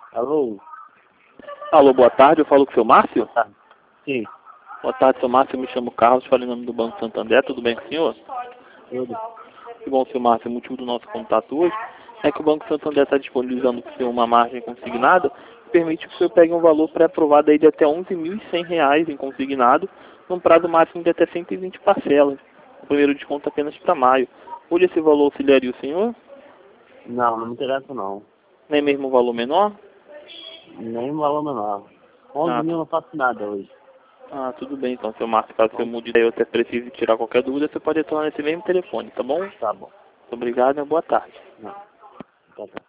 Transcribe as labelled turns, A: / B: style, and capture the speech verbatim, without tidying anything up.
A: Alô?
B: Alô, boa tarde, eu falo com o seu Márcio?
A: Boa tarde. Sim,
B: Boa tarde, seu Márcio, eu me chamo Carlos, falei em nome do Banco Santander, tudo bem com o senhor?
A: tudo.
B: Que bom, seu Márcio, o motivo do nosso contato hoje é que o Banco Santander está disponibilizando para o senhor uma margem consignada que permite que o senhor pegue um valor pré-aprovado aí de até onze mil e cem reais em consignado, num prazo máximo de até cento e vinte parcelas. O primeiro desconto apenas para maio. Hoje esse valor auxiliaria o senhor?
A: Não, não me interessa não.
B: Nem mesmo um valor menor?
A: Nem um valor menor. onze
B: Ah,
A: mil
B: tu-
A: não faço nada hoje.
B: ah, tudo bem então, seu Márcio, caso o senhor
A: Bom,
B: mude daí ou até precise tirar qualquer dúvida, você pode retornar nesse mesmo telefone, tá bom? Muito
A: tá bom.
B: obrigado e uma boa tarde.
A: Não. Tá, tá.